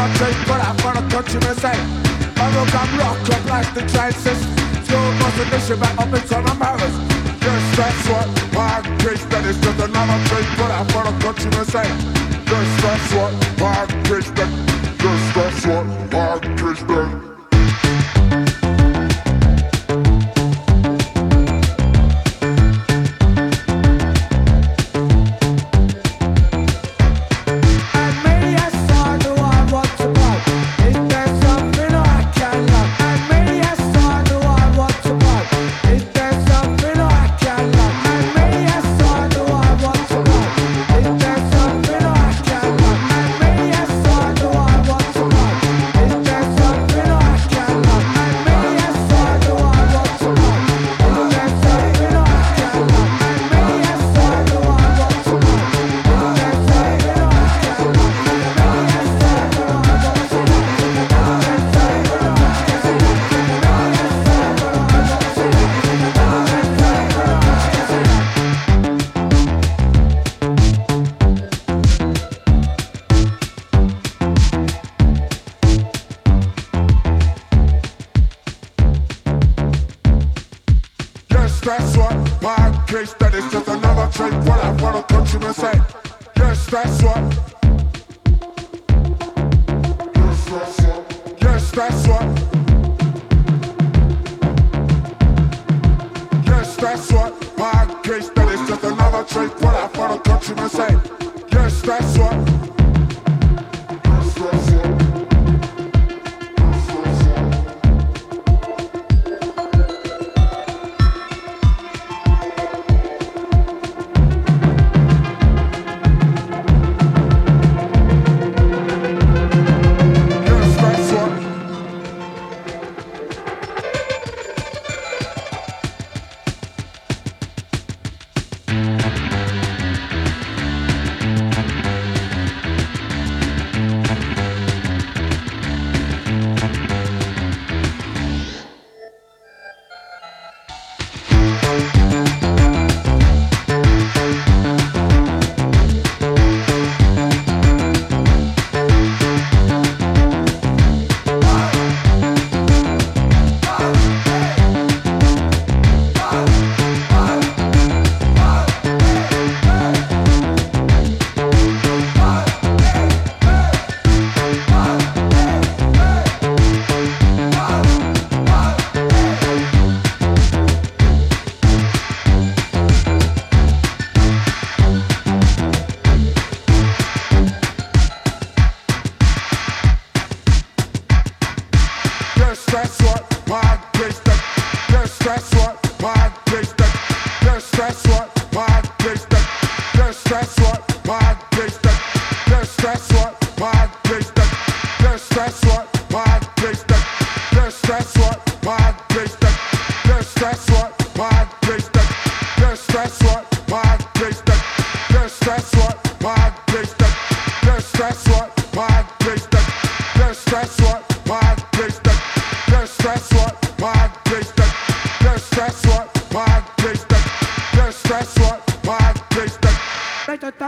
drink, but I'm gonna country music. I look, I'm rock up like the chances. Still mustn't dish it back up into my marrows. Yes, that's what hard case that is just another drink, but I'm gonna country music. Yes, that's what hard case that. Yes, that's what hard case that. That's what hard case that is just another drink, but I wanna country music. Yes, that's what. Yes, that's what. Yes, that's what. Yes, that's what hard case that is just another drink, but I wanna country music. Yes, that's what. Yes, that's what. That's what hard case that. Yes, that's what hard case that. Yes, that's what hard case that. Yes, that's what hard case that. Yes, that's what hard case that. Yes, that's what hard case that. Yes, that's what hard case that. Yes, that's what hard case.